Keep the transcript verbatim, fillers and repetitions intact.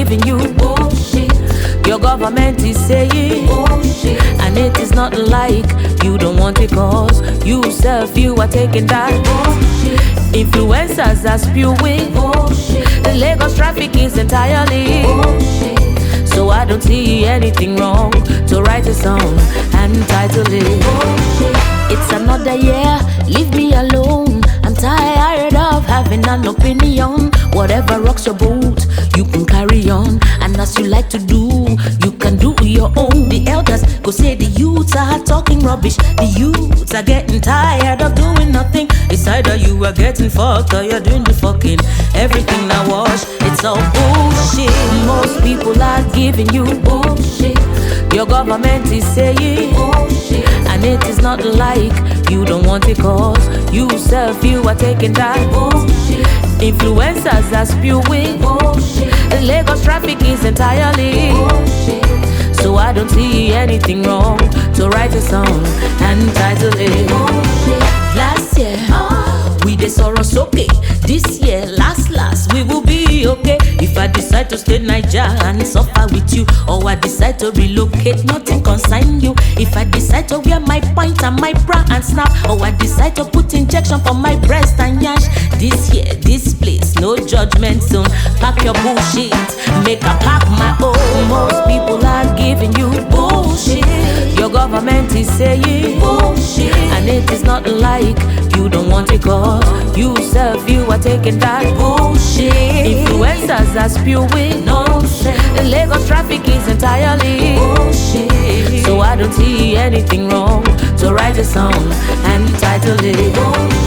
giving you bullshit. Your government is saying bullshit, and it is not like you don't want it, cause you self, you are taking that bullshit. Influencers are spewing bullshit. The Lagos traffic is entirely bullshit. So I don't see anything wrong to write a song and title it bullshit. It's another year, leave me alone. I'm tired of having an opinion. Whatever rocks your boat, you can carry on. And as you like to do, you can do your own. The elders go say the youths are talking rubbish. The youths are getting tired of doing nothing. It's either you are getting fucked or you're doing the fucking. Everything now wash, it's all bullshit. Most people are giving you bullshit. Your government is saying bullshit, and it is not like you don't want it, cause you self, you are taking that bullshit. Influencers are spewing bullshit. The Lagos traffic is entirely bullshit. So I don't see anything wrong to write a song and title it bullshit. Last year, oh, we did sorrows okay. This year, last last, we will be okay. If I decide to stay Niger and suffer with you, or I decide to relocate, nothing concern you. If I decide to wear my point and my bra and snap, or I decide to put injection for my breast and yash, this year, this place, no judgment zone. Pack your bullshit, make a pack my own. Most people are giving you bullshit. Your government is saying bullshit, and it is not like you don't want it, cause you self, you are taking that bullshit. Influencers are spewing nonsense. The Lagos traffic is entirely bullshit. So I don't see anything wrong to write a song and title it bullshit.